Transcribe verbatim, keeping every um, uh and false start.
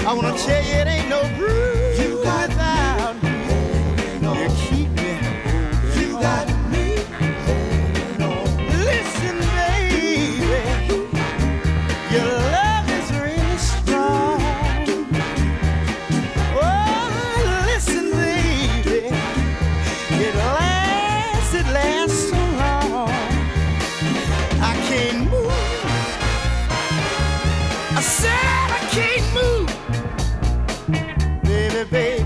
I wanna tell you it ain't no groove You got without me. you. Keep me. You got me. Listen, baby, your love is really strong. Oh, listen, baby, it lasts, it lasts so long. I can't move. I said I can't move, baby, baby.